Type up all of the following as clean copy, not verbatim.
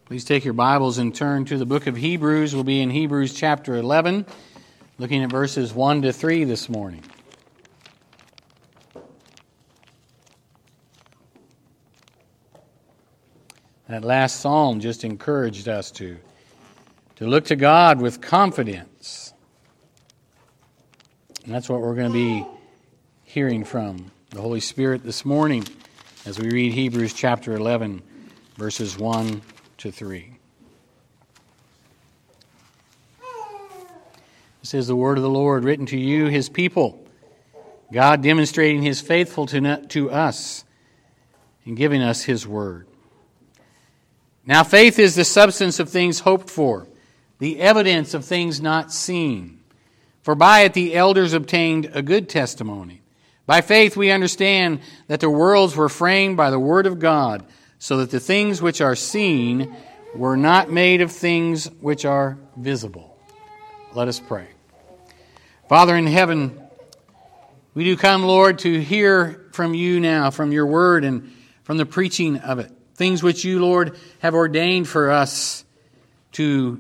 Please take your Bibles and turn to the book of Hebrews. We'll be in Hebrews chapter 11, looking at verses 1 to 3 this morning. That last psalm just encouraged us to look to God with confidence. And that's what we're going to be hearing from the Holy Spirit this morning as we read Hebrews chapter 11, verses 1 to 3. This is the word of the Lord written to you, His people. God demonstrating His faithfulness to us and giving us His word. Now faith is the substance of things hoped for, the evidence of things not seen. For by it the elders obtained a good testimony. By faith we understand that the worlds were framed by the word of God, so that the things which are seen were not made of things which are visible. Let us pray. Father in heaven, we do come, Lord, to hear from you now, from your word and from the preaching of it. Things which you, Lord, have ordained for us to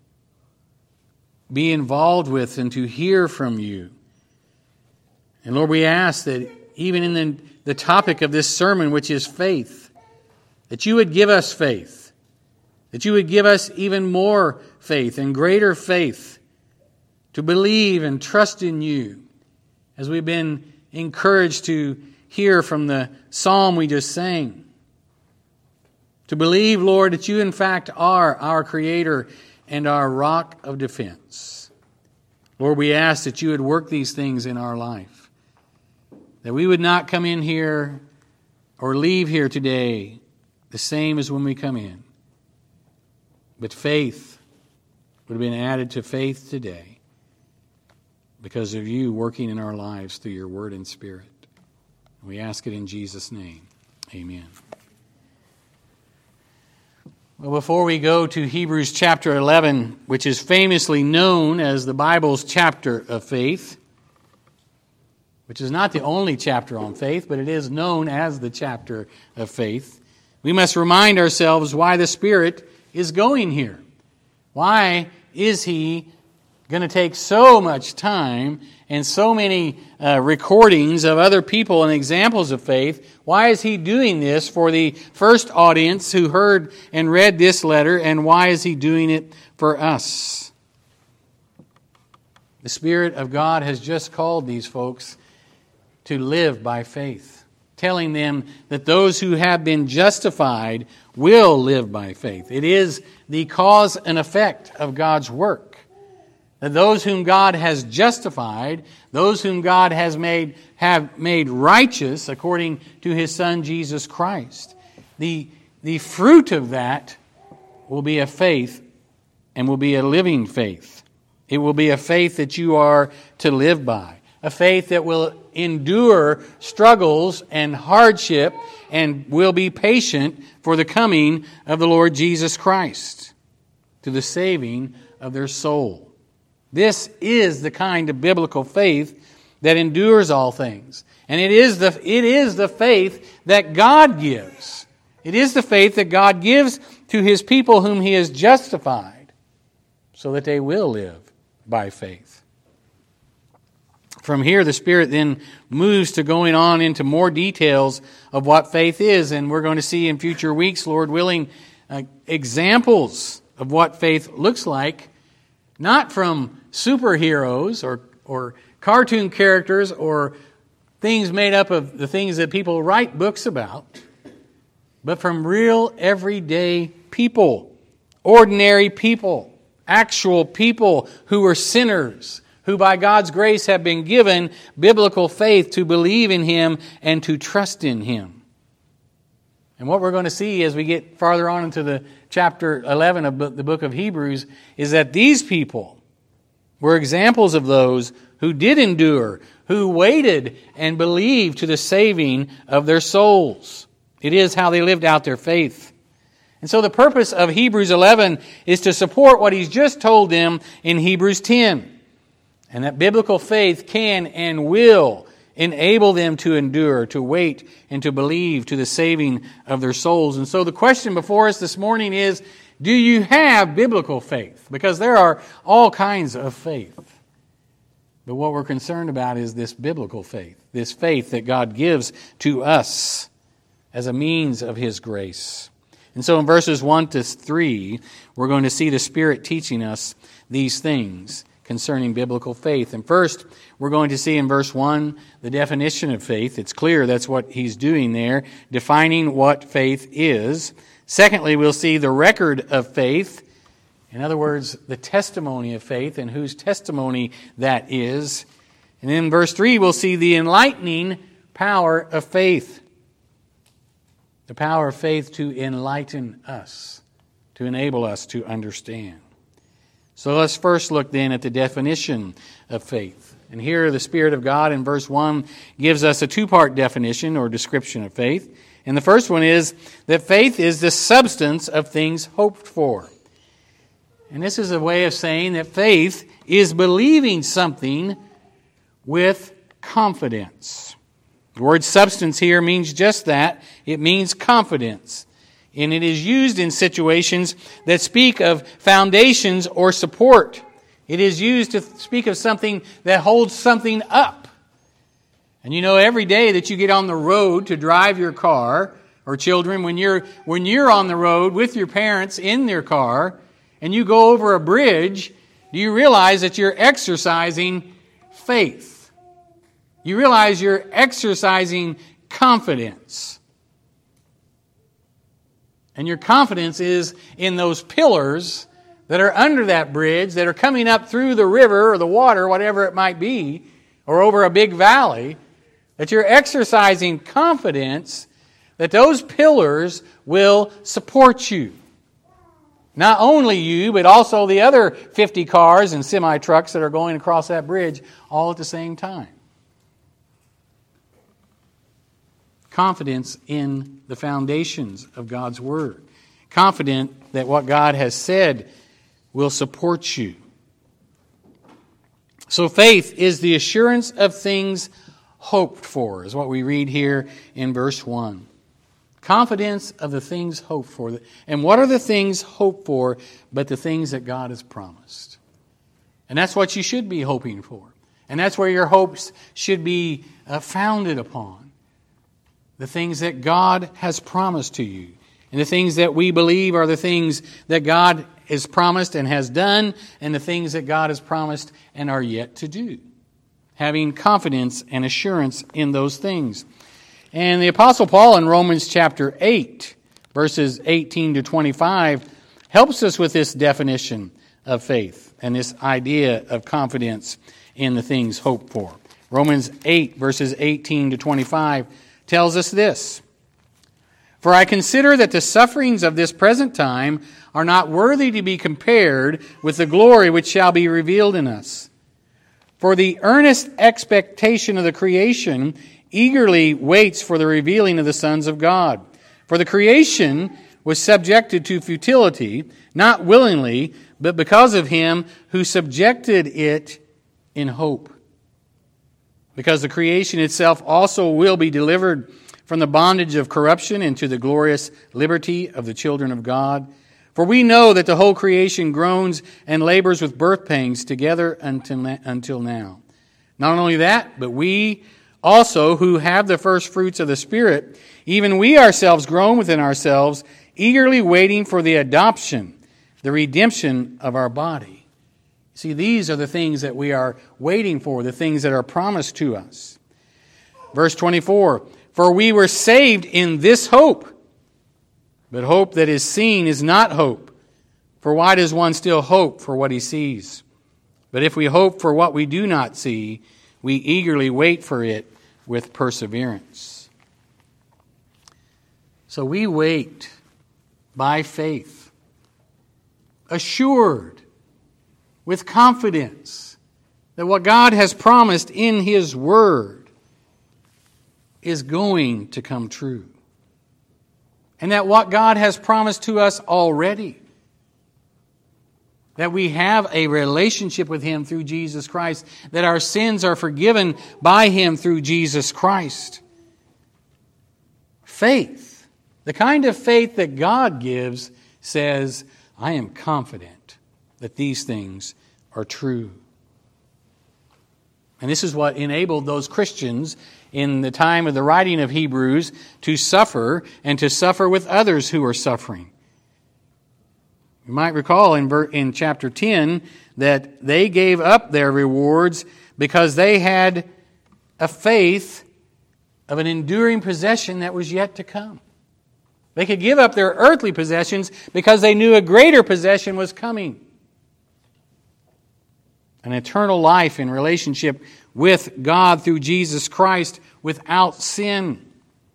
be involved with and to hear from you. And Lord, we ask that even in the topic of this sermon, which is faith, that you would give us faith, that you would give us even more faith and greater faith to believe and trust in you, as we've been encouraged to hear from the psalm we just sang. To believe, Lord, that you in fact are our Creator and our rock of defense. Lord, we ask that you would work these things in our life, that we would not come in here or leave here today the same as when we come in. But faith would have been added to faith today because of you working in our lives through your word and spirit. We ask it in Jesus' name. Amen. Well, before we go to Hebrews chapter 11, which is famously known as the Bible's chapter of faith, which is not the only chapter on faith, but it is known as the chapter of faith, we must remind ourselves why the Spirit is going here. Why is He going to take so much time and so many recordings of other people and examples of faith? Why is He doing this for the first audience who heard and read this letter, and why is He doing it for us? The Spirit of God has just called these folks to live by faith, telling them that those who have been justified will live by faith. It is the cause and effect of God's work. That those whom God has justified, those whom God has have made righteous according to His Son Jesus Christ. The fruit of that will be a faith, and will be a living faith. It will be a faith that you are to live by. A faith that will endure struggles and hardship and will be patient for the coming of the Lord Jesus Christ to the saving of their soul. This is the kind of biblical faith that endures all things. And it is the faith that God gives. It is the faith that God gives to His people whom He has justified, so that they will live by faith. From here, the Spirit then moves to going on into more details of what faith is. And we're going to see in future weeks, Lord willing, examples of what faith looks like, not from superheroes or cartoon characters or things made up of the things that people write books about, but from real everyday people, ordinary people, actual people who are sinners, who by God's grace have been given biblical faith to believe in Him and to trust in Him. And what we're going to see as we get farther on into the chapter 11 of the book of Hebrews is that these people were examples of those who did endure, who waited and believed to the saving of their souls. It is how they lived out their faith. And so the purpose of Hebrews 11 is to support what he's just told them in Hebrews 10. And that biblical faith can and will enable them to endure, to wait, and to believe to the saving of their souls. And so the question before us this morning is, Do you have biblical faith? Because there are all kinds of faith. But what we're concerned about is this biblical faith, this faith that God gives to us as a means of His grace. And so in verses 1 to 3, we're going to see the Spirit teaching us these things concerning biblical faith. And first, we're going to see in verse 1 the definition of faith. It's clear that's what he's doing there, defining what faith is. Secondly, we'll see the record of faith. In other words, the testimony of faith and whose testimony that is. And in verse 3, we'll see the enlightening power of faith. The power of faith to enlighten us, to enable us to understand. So let's first look then at the definition of faith. And here the Spirit of God in verse 1 gives us a two-part definition or description of faith. And the first one is that faith is the substance of things hoped for. And this is a way of saying that faith is believing something with confidence. The word substance here means just that. It means confidence. And it is used in situations that speak of foundations or support. It is used to speak of something that holds something up. And you know, every day that you get on the road to drive your car, or children, when you're on the road with your parents in their car, and you go over a bridge, do you realize that you're exercising faith? You realize you're exercising confidence. And your confidence is in those pillars that are under that bridge, that are coming up through the river or the water, whatever it might be, or over a big valley, that you're exercising confidence that those pillars will support you. Not only you, but also the other 50 cars and semi-trucks that are going across that bridge all at the same time. Confidence in the foundations of God's Word. Confident that what God has said will support you. So faith is the assurance of things hoped for, is what we read here in verse 1. Confidence of the things hoped for. And what are the things hoped for but the things that God has promised? And that's what you should be hoping for. And that's where your hopes should be founded upon. The things that God has promised to you. And the things that we believe are the things that God has promised and has done, and the things that God has promised and are yet to do. Having confidence and assurance in those things. And the Apostle Paul in Romans chapter 8, verses 18 to 25, helps us with this definition of faith and this idea of confidence in the things hoped for. Romans 8, verses 18 to 25, tells us this: "For I consider that the sufferings of this present time are not worthy to be compared with the glory which shall be revealed in us. For the earnest expectation of the creation eagerly waits for the revealing of the sons of God. For the creation was subjected to futility, not willingly, but because of him who subjected it in hope. Because the creation itself also will be delivered from the bondage of corruption into the glorious liberty of the children of God. For we know that the whole creation groans and labors with birth pangs together until now. Not only that, but we also who have the first fruits of the Spirit, even we ourselves groan within ourselves, eagerly waiting for the adoption, the redemption of our body." See, these are the things that we are waiting for, the things that are promised to us. Verse 24, "For we were saved in this hope. But hope that is seen is not hope. For why does one still hope for what he sees? But if we hope for what we do not see, we eagerly wait for it with perseverance." So we wait by faith, assured, with confidence that what God has promised in His Word is going to come true. And that what God has promised to us already, that we have a relationship with Him through Jesus Christ, that our sins are forgiven by Him through Jesus Christ. Faith, the kind of faith that God gives, says, I am confident that these things are true. And this is what enabled those Christians in the time of the writing of Hebrews to suffer and to suffer with others who are suffering. You might recall in chapter 10 that they gave up their rewards because they had a faith of an enduring possession that was yet to come. They could give up their earthly possessions because they knew a greater possession was coming. An eternal life in relationship with God through Jesus Christ without sin.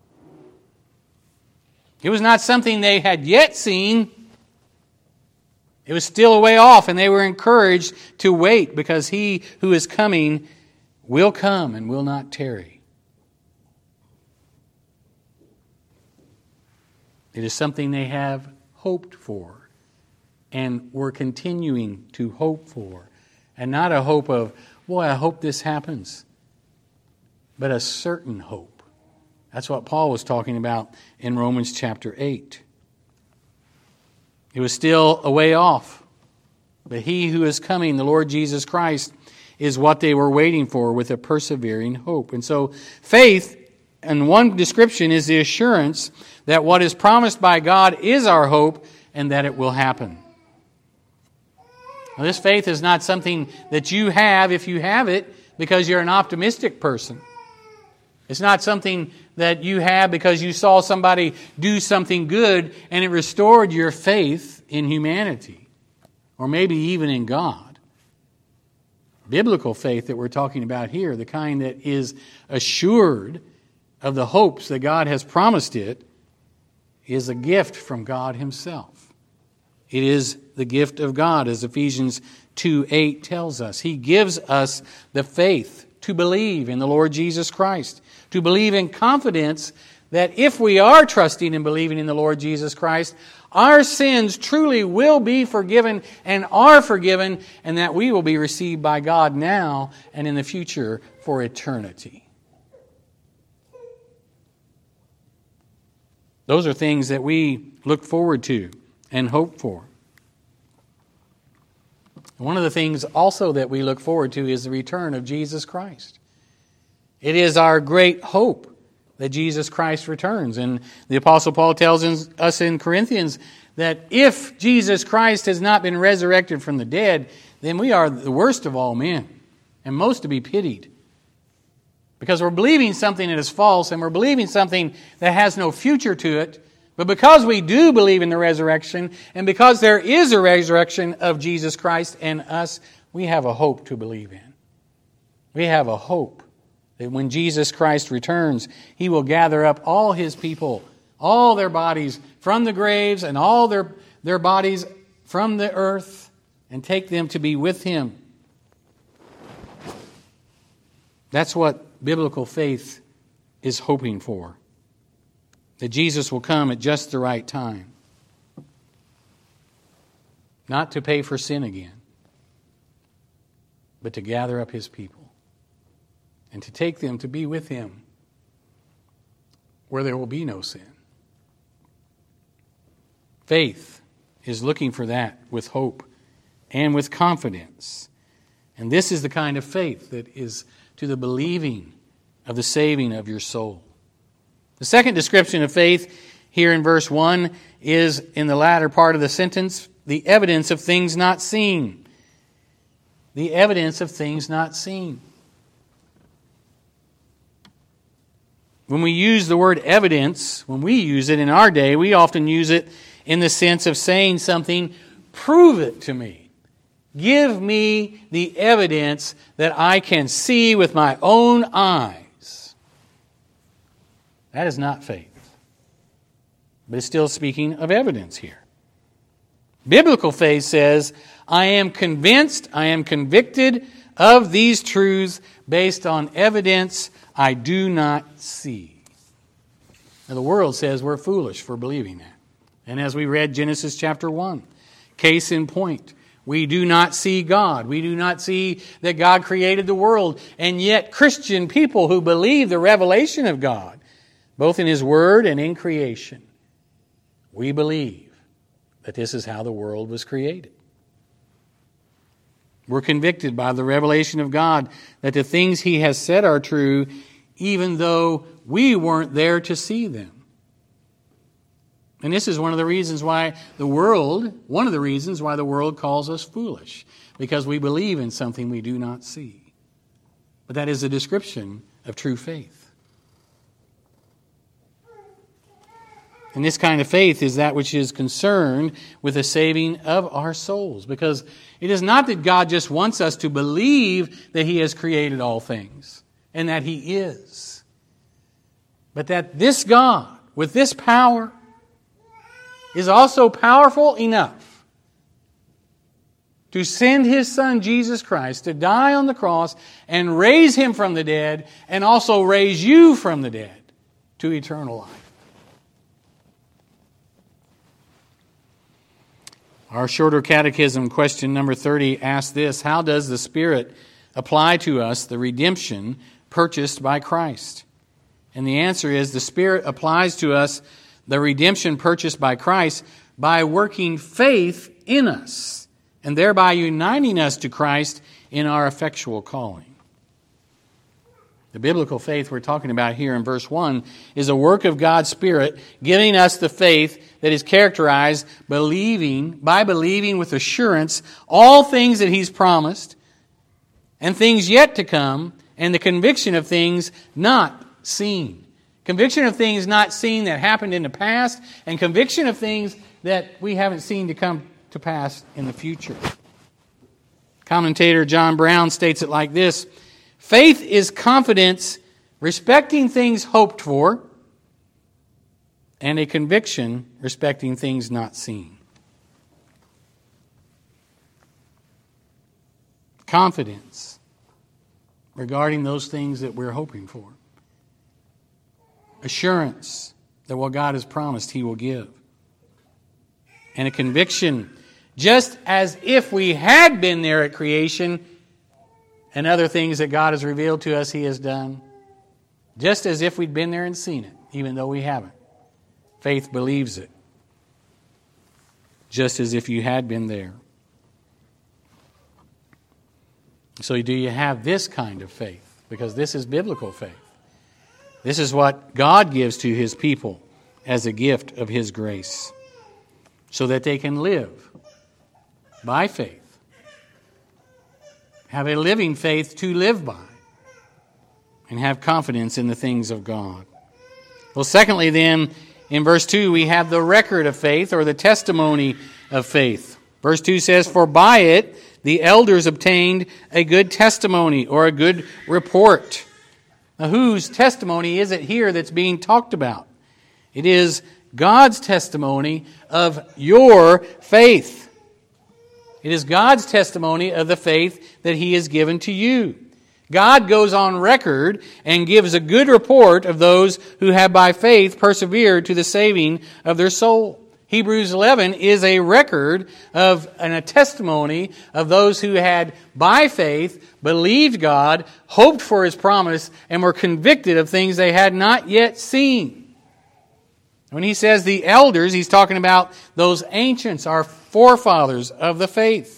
It was not something they had yet seen. It was still a way off, and they were encouraged to wait because He who is coming will come and will not tarry. It is something they have hoped for and were continuing to hope for. And not a hope of, boy, I hope this happens, but a certain hope. That's what Paul was talking about in Romans chapter 8. It was still a way off, but He who is coming, the Lord Jesus Christ, is what they were waiting for with a persevering hope. And so faith, in one description, is the assurance that what is promised by God is our hope and that it will happen. Now, this faith is not something that you have if you have it because you're an optimistic person. It's not something that you have because you saw somebody do something good and it restored your faith in humanity, or maybe even in God. Biblical faith that we're talking about here, the kind that is assured of the hopes that God has promised it, is a gift from God Himself. It is the gift of God, as Ephesians 2:8 tells us. He gives us the faith to believe in the Lord Jesus Christ, to believe in confidence that if we are trusting and believing in the Lord Jesus Christ, our sins truly will be forgiven and are forgiven, and that we will be received by God now and in the future for eternity. Those are things that we look forward to and hope for. One of the things also that we look forward to is the return of Jesus Christ. It is our great hope that Jesus Christ returns. And the Apostle Paul tells us in Corinthians that if Jesus Christ has not been resurrected from the dead, then we are the worst of all men and most to be pitied. Because we're believing something that is false and we're believing something that has no future to it. But because we do believe in the resurrection, and because there is a resurrection of Jesus Christ and us, we have a hope to believe in. We have a hope that when Jesus Christ returns, He will gather up all His people, all their bodies from the graves and all their bodies from the earth, and take them to be with Him. That's what biblical faith is hoping for. That Jesus will come at just the right time. Not to pay for sin again, but to gather up His people and to take them to be with Him where there will be no sin. Faith is looking for that with hope and with confidence. And this is the kind of faith that is to the believing of the saving of your soul. The second description of faith here in verse 1 is, in the latter part of the sentence, the evidence of things not seen. The evidence of things not seen. When we use the word evidence, when we use it in our day, we often use it in the sense of saying something, prove it to me. Give me the evidence that I can see with my own eyes. That is not faith. But it's still speaking of evidence here. Biblical faith says, I am convinced, I am convicted of these truths based on evidence I do not see. Now, the world says we're foolish for believing that. And as we read Genesis chapter 1, case in point, we do not see God. We do not see that God created the world. And yet Christian people who believe the revelation of God, both in His Word and in creation, we believe that this is how the world was created. We're convicted by the revelation of God that the things He has said are true, even though we weren't there to see them. And this is one of the reasons why the world calls us foolish, because we believe in something we do not see. But that is a description of true faith. And this kind of faith is that which is concerned with the saving of our souls. Because it is not that God just wants us to believe that He has created all things and that He is. But that this God, with this power, is also powerful enough to send His Son, Jesus Christ, to die on the cross and raise Him from the dead, and also raise you from the dead to eternal life. Our shorter catechism, question number 30, asks this: how does the Spirit apply to us the redemption purchased by Christ? And the answer is, the Spirit applies to us the redemption purchased by Christ by working faith in us, and thereby uniting us to Christ in our effectual calling. The biblical faith we're talking about here in verse 1 is a work of God's Spirit giving us the faith that is characterized by believing with assurance all things that He's promised, and things yet to come, and the conviction of things not seen. Conviction of things not seen that happened in the past, and conviction of things that we haven't seen to come to pass in the future. Commentator John Brown states it like this: faith is confidence respecting things hoped for, and a conviction respecting things not seen. Confidence regarding those things that we're hoping for. Assurance that what God has promised He will give. And a conviction, just as if we had been there at creation, and other things that God has revealed to us He has done, just as if we'd been there and seen it, even though we haven't. Faith believes it, just as if you had been there. So do you have this kind of faith? Because this is biblical faith. This is what God gives to His people as a gift of His grace, so that they can live by faith. Have a living faith to live by, and have confidence in the things of God. Well, secondly then, in verse 2, we have the record of faith, or the testimony of faith. Verse 2 says, "For by it the elders obtained a good testimony," or a good report. Now, whose testimony is it here that's being talked about? It is God's testimony of your faith. It is God's testimony of the faith that He has given to you. God goes on record and gives a good report of those who have by faith persevered to the saving of their soul. Hebrews 11 is a record of and a testimony of those who had by faith believed God, hoped for His promise, and were convicted of things they had not yet seen. When he says the elders, he's talking about those ancients, our forefathers of the faith.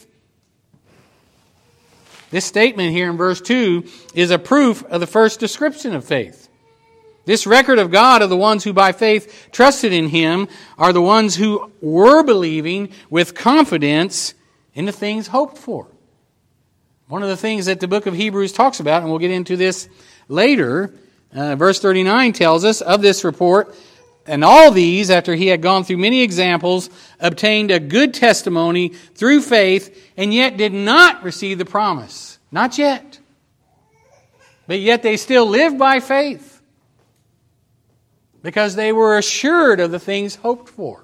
This statement here in verse 2 is a proof of the first description of faith. This record of God of the ones who by faith trusted in Him are the ones who were believing with confidence in the things hoped for. One of the things that the book of Hebrews talks about, and we'll get into this later, verse 39 tells us of this report, "And all these, after he had gone through many examples, obtained a good testimony through faith, and yet did not receive the promise." Not yet. But yet they still live by faith, because they were assured of the things hoped for.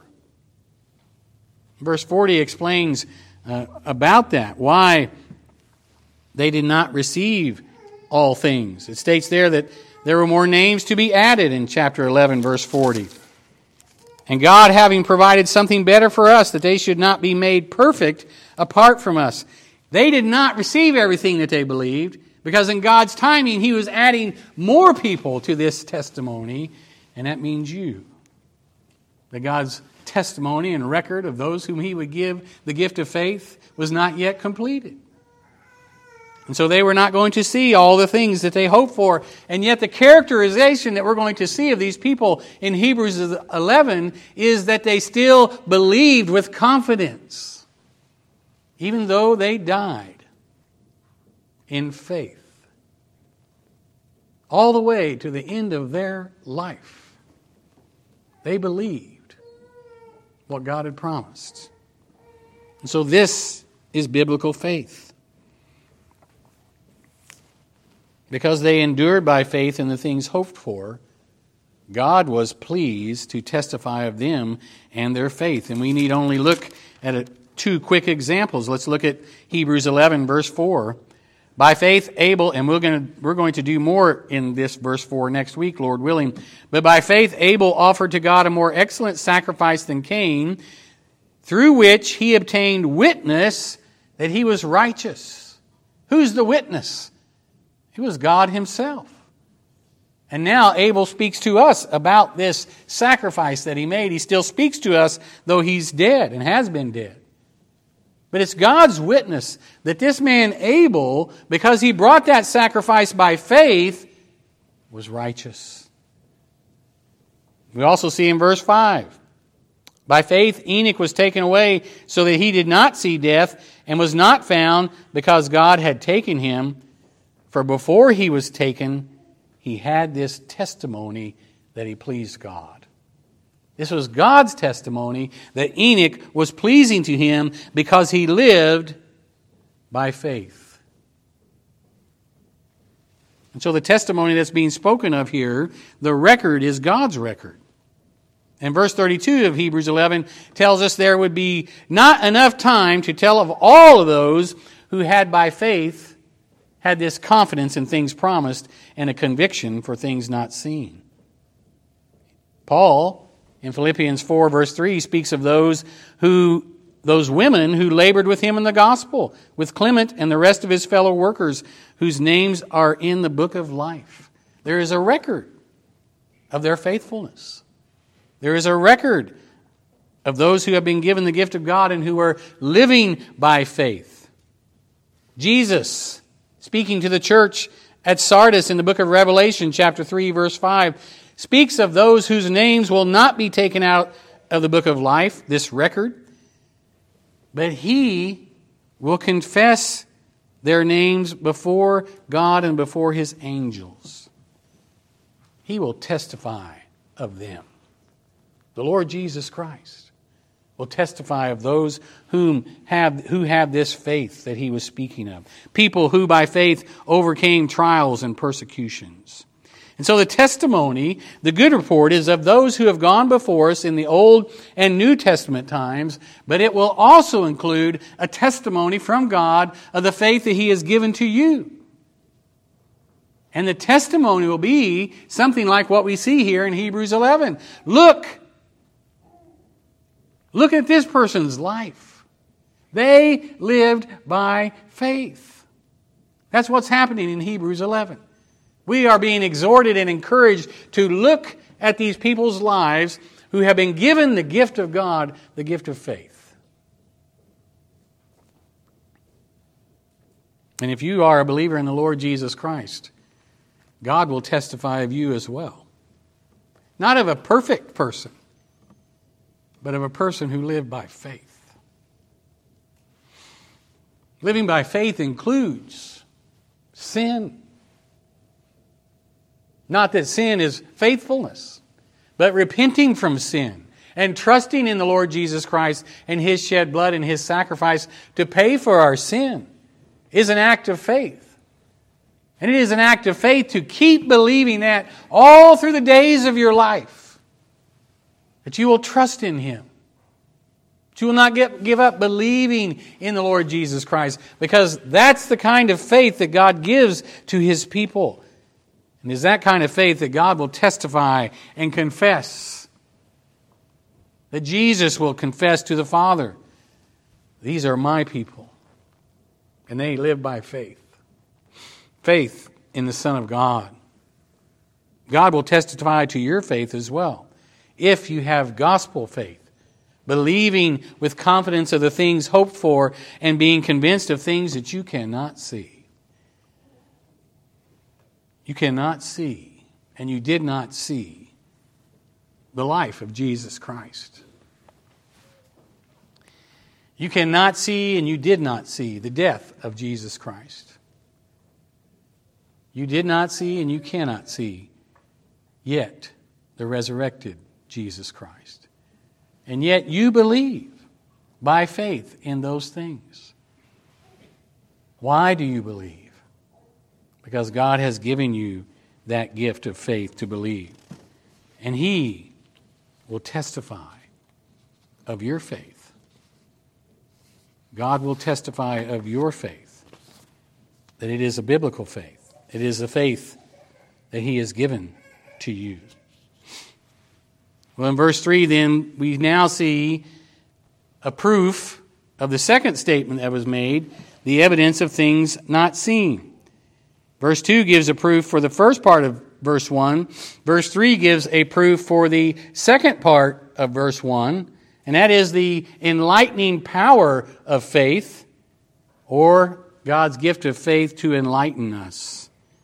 Verse 40 explains about that, why they did not receive all things. It states there that there were more names to be added in chapter 11, verse 40. "And God, having provided something better for us, that they should not be made perfect apart from us." They did not receive everything that they believed, because in God's timing He was adding more people to this testimony, and that means you. That God's testimony and record of those whom he would give the gift of faith was not yet completed. And so they were not going to see all the things that they hoped for. And yet the characterization that we're going to see of these people in Hebrews 11 is that they still believed with confidence, even though they died in faith, all the way to the end of their life. They believed what God had promised. And so this is biblical faith. Because they endured by faith in the things hoped for, God was pleased to testify of them and their faith. And we need only look at two quick examples. Let's look at Hebrews 11, verse 4. By faith, Abel, and we're going to do more in this verse 4 next week, Lord willing. But by faith, Abel offered to God a more excellent sacrifice than Cain, through which he obtained witness that he was righteous. Who's the witness? It was God himself. And now Abel speaks to us about this sacrifice that he made. He still speaks to us, though he's dead and has been dead. But it's God's witness that this man Abel, because he brought that sacrifice by faith, was righteous. We also see in verse 5, by faith Enoch was taken away so that he did not see death and was not found because God had taken him. For before he was taken, he had this testimony that he pleased God. This was God's testimony that Enoch was pleasing to him because he lived by faith. And so the testimony that's being spoken of here, the record is God's record. And verse 32 of Hebrews 11 tells us there would be not enough time to tell of all of those who had by faith had this confidence in things promised and a conviction for things not seen. Paul, in Philippians 4, verse 3, speaks of those women who labored with him in the gospel, with Clement and the rest of his fellow workers, whose names are in the book of life. There is a record of their faithfulness. There is a record of those who have been given the gift of God and who are living by faith. Jesus, speaking to the church at Sardis in the book of Revelation, chapter 3, verse 5, speaks of those whose names will not be taken out of the book of life, this record, but he will confess their names before God and before his angels. He will testify of them. The Lord Jesus Christ will testify of those who have this faith that he was speaking of. People who by faith overcame trials and persecutions. And so the testimony, the good report, is of those who have gone before us in the Old and New Testament times, but it will also include a testimony from God of the faith that he has given to you. And the testimony will be something like what we see here in Hebrews 11. Look at this person's life. They lived by faith. That's what's happening in Hebrews 11. We are being exhorted and encouraged to look at these people's lives who have been given the gift of God, the gift of faith. And if you are a believer in the Lord Jesus Christ, God will testify of you as well. Not of a perfect person, but of a person who lived by faith. Living by faith includes sin. Not that sin is faithfulness, but repenting from sin and trusting in the Lord Jesus Christ and his shed blood and his sacrifice to pay for our sin is an act of faith. And it is an act of faith to keep believing that all through the days of your life, that you will trust in him. That you will not give up believing in the Lord Jesus Christ, because that's the kind of faith that God gives to his people. And it is that kind of faith that God will testify and confess. That Jesus will confess to the Father, these are my people. And they live by faith. Faith in the Son of God. God will testify to your faith as well. If you have gospel faith, believing with confidence of the things hoped for, and being convinced of things that you cannot see. You cannot see, and you did not see the life of Jesus Christ. You cannot see, and you did not see the death of Jesus Christ. You did not see, and you cannot see yet the resurrected Jesus Christ. And yet you believe by faith in those things. Why do you believe? Because God has given you that gift of faith to believe. And He will testify of your faith. God will testify of your faith, that it is a biblical faith. It is a faith that He has given to you. Well, in verse 3, then, we now see a proof of the second statement that was made, the evidence of things not seen. Verse 2 gives a proof for the first part of verse 1. Verse 3 gives a proof for the second part of verse 1, and that is the enlightening power of faith, or God's gift of faith to enlighten us.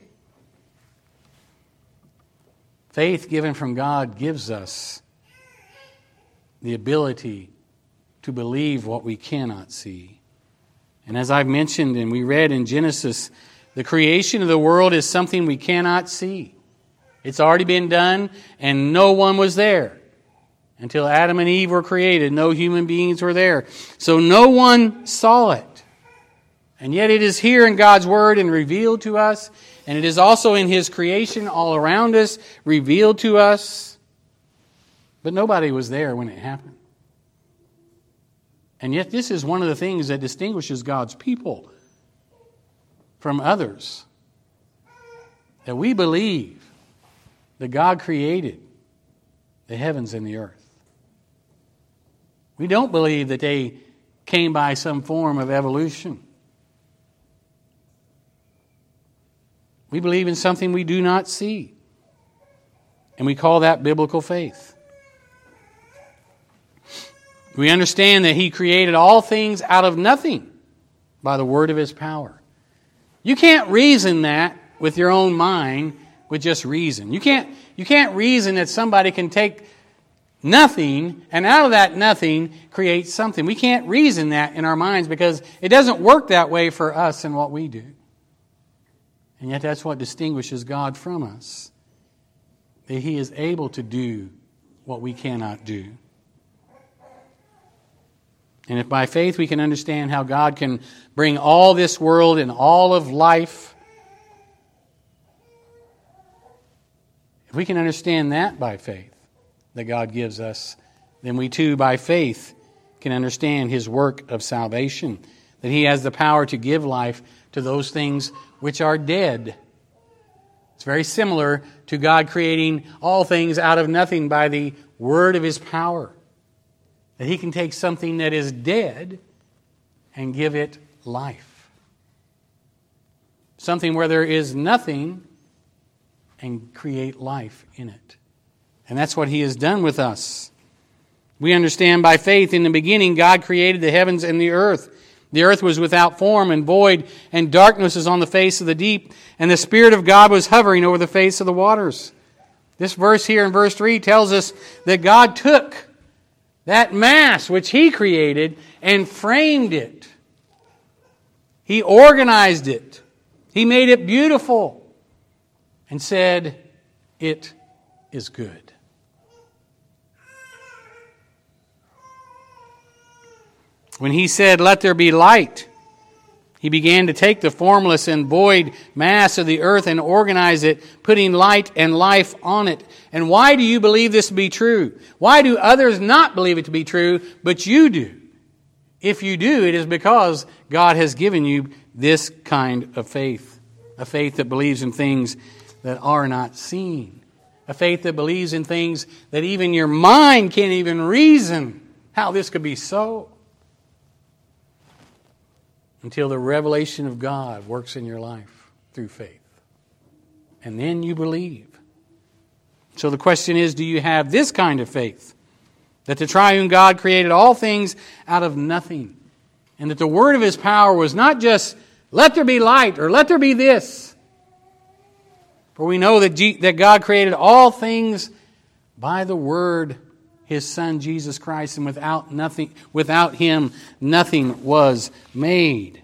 Faith given from God gives us the ability to believe what we cannot see. And as I've mentioned and we read in Genesis, the creation of the world is something we cannot see. It's already been done, and no one was there. Until Adam and Eve were created, no human beings were there. So no one saw it. And yet it is here in God's Word and revealed to us, and it is also in His creation all around us, revealed to us. But nobody was there when it happened. And yet this is one of the things that distinguishes God's people from others. That we believe that God created the heavens and the earth. We don't believe that they came by some form of evolution. We believe in something we do not see. And we call that biblical faith. We understand that He created all things out of nothing by the word of His power. You can't reason that with your own mind with just reason. You can't reason that somebody can take nothing and out of that nothing create something. We can't reason that in our minds because it doesn't work that way for us and what we do. And yet that's what distinguishes God from us. That He is able to do what we cannot do. And if by faith we can understand how God can bring all this world and all of life, if we can understand that by faith that God gives us, then we too by faith can understand His work of salvation, that He has the power to give life to those things which are dead. It's very similar to God creating all things out of nothing by the word of His power. That He can take something that is dead and give it life. Something where there is nothing and create life in it. And that's what He has done with us. We understand by faith in the beginning God created the heavens and the earth. The earth was without form and void, and darkness was on the face of the deep, and the Spirit of God was hovering over the face of the waters. This verse here in verse 3 tells us that God took that mass which He created and framed it. He organized it. He made it beautiful and said, "It is good." When He said, "Let there be light," He began to take the formless and void mass of the earth and organize it, putting light and life on it. And why do you believe this to be true? Why do others not believe it to be true, but you do? If you do, it is because God has given you this kind of faith. A faith that believes in things that are not seen. A faith that believes in things that even your mind can't even reason how this could be so. Until the revelation of God works in your life through faith. And then you believe. So the question is, do you have this kind of faith? that the triune God created all things out of nothing, and that the word of His power was not just, let there be light, or let there be this. For we know that God created all things by the word, His Son, Jesus Christ, and without Him, nothing was made.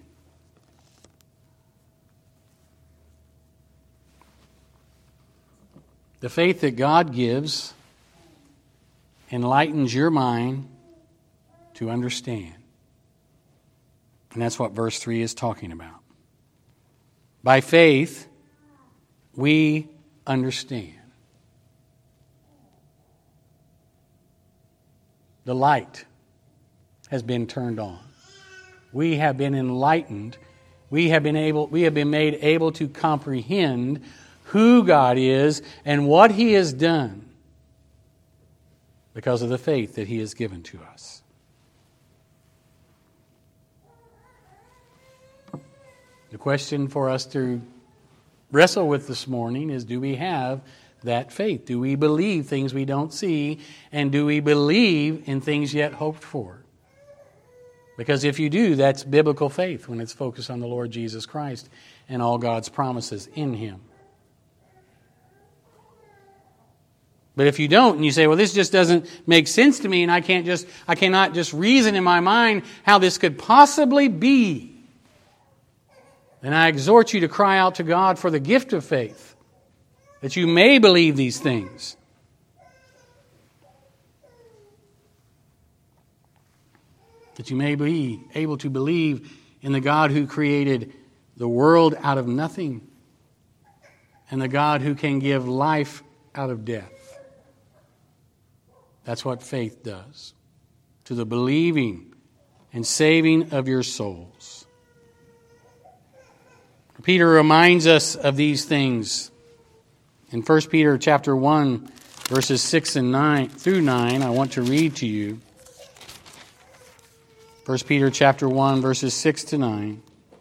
The faith that God gives enlightens your mind to understand. And that's what verse 3 is talking about. By faith, we understand. The light has been turned on. We have been enlightened. We have been made able to comprehend who God is and what He has done because of the faith that He has given to us. The question for us to wrestle with this morning is, do we have that faith? Do we believe things we don't see? And do we believe in things yet hoped for? Because if you do, that's biblical faith when it's focused on the Lord Jesus Christ and all God's promises in Him. But if you don't, and you say, well, this just doesn't make sense to me, and I cannot just reason in my mind how this could possibly be, then I exhort you to cry out to God for the gift of faith, that you may believe these things. That you may be able to believe in the God who created the world out of nothing, and the God who can give life out of death. That's what faith does to the believing and saving of your souls. Peter reminds us of these things in 1 Peter chapter 1, verses 6 and 9 through 9. I want to read to you 1 Peter chapter 1, verses 6 to 9.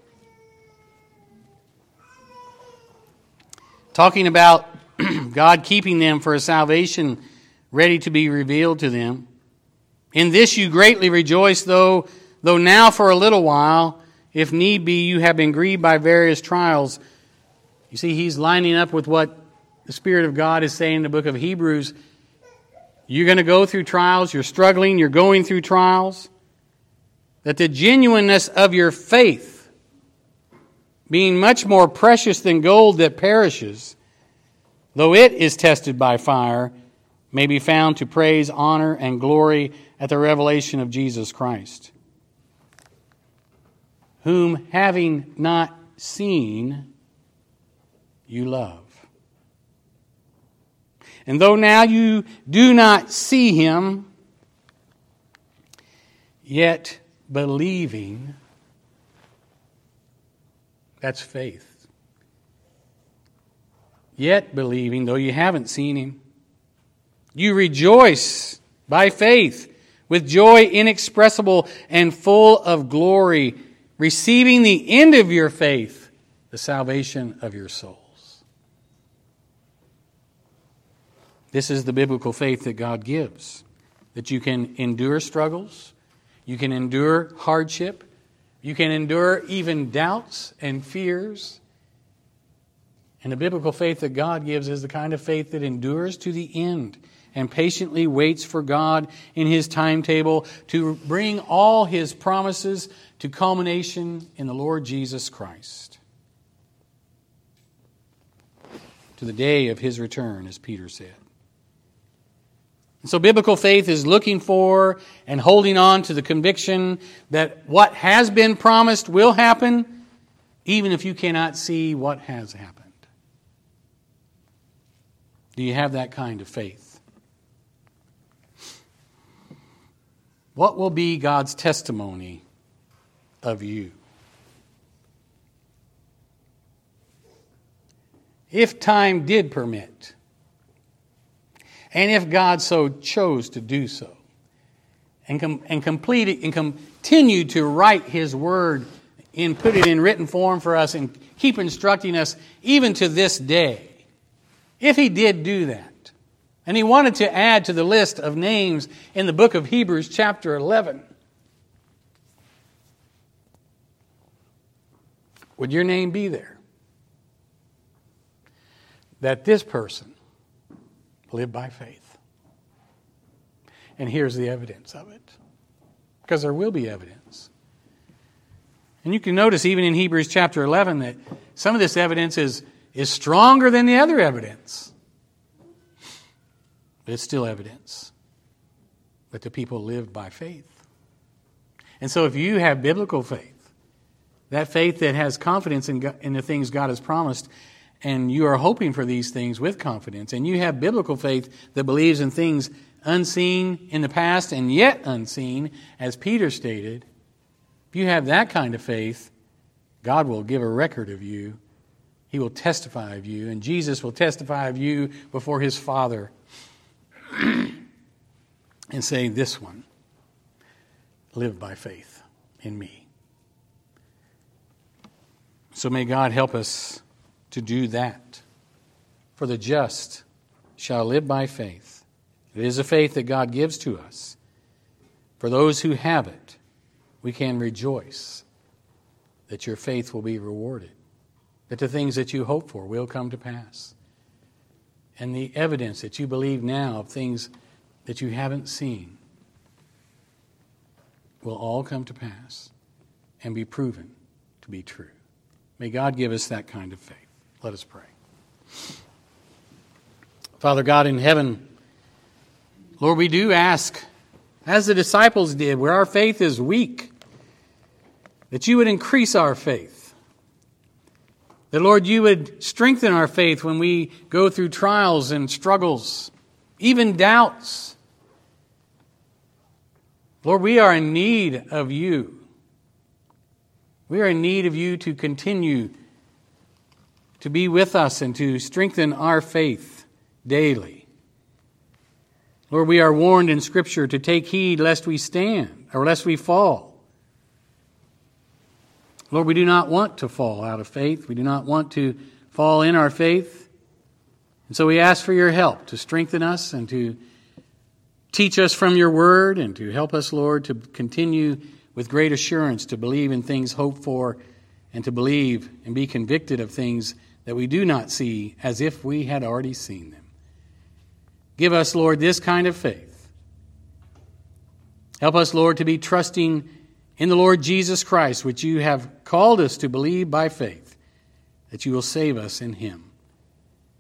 Talking about God keeping them for a salvation ready to be revealed to them. In this you greatly rejoice, though now for a little while, if need be, you have been grieved by various trials. You see, he's lining up with what the Spirit of God is saying in the book of Hebrews. You're going to go through trials. You're struggling. You're going through trials. That the genuineness of your faith, being much more precious than gold that perishes, though it is tested by fire, may be found to praise, honor, and glory at the revelation of Jesus Christ, whom having not seen, you love. And though now you do not see Him, yet believing, that's faith. Yet believing, though you haven't seen Him, you rejoice by faith with joy inexpressible and full of glory, receiving the end of your faith, the salvation of your souls. This is the biblical faith that God gives, that you can endure struggles, you can endure hardship, you can endure even doubts and fears. And the biblical faith that God gives is the kind of faith that endures to the end and patiently waits for God in His timetable to bring all His promises to culmination in the Lord Jesus Christ, to the day of His return, as Peter said. And so biblical faith is looking for and holding on to the conviction that what has been promised will happen, even if you cannot see what has happened. Do you have that kind of faith? What will be God's testimony of you? If time did permit, and if God so chose to do so, and complete it and continue to write His Word and put it in written form for us and keep instructing us even to this day, if He did do that, And he wanted to add to the list of names in the book of Hebrews chapter 11. Would your name be there? That this person lived by faith. And here's the evidence of it. Because there will be evidence. And you can notice even in Hebrews chapter 11 that some of this evidence is stronger than the other evidence. But it's still evidence that the people lived by faith. And so if you have biblical faith, that faith that has confidence in the things God has promised, and you are hoping for these things with confidence, and you have biblical faith that believes in things unseen in the past and yet unseen, as Peter stated, if you have that kind of faith, God will give a record of you. He will testify of you, and Jesus will testify of you before His Father and say, this one lived by faith in me. So may God help us to do that. For the just shall live by faith. It is a faith that God gives to us. For those who have it, we can rejoice that your faith will be rewarded, that the things that you hope for will come to pass. And the evidence that you believe now of things that you haven't seen will all come to pass and be proven to be true. May God give us that kind of faith. Let us pray. Father God in heaven, Lord, we do ask, as the disciples did, where our faith is weak, that you would increase our faith. That, Lord, you would strengthen our faith when we go through trials and struggles, even doubts. Lord, we are in need of you. We are in need of you to continue to be with us and to strengthen our faith daily. Lord, we are warned in Scripture to take heed lest we stand or lest we fall. Lord, we do not want to fall out of faith. We do not want to fall in our faith. And so we ask for your help to strengthen us and to teach us from your word and to help us, Lord, to continue with great assurance to believe in things hoped for and to believe and be convicted of things that we do not see as if we had already seen them. Give us, Lord, this kind of faith. Help us, Lord, to be trusting in the Lord Jesus Christ, which you have called us to believe by faith, that you will save us in him.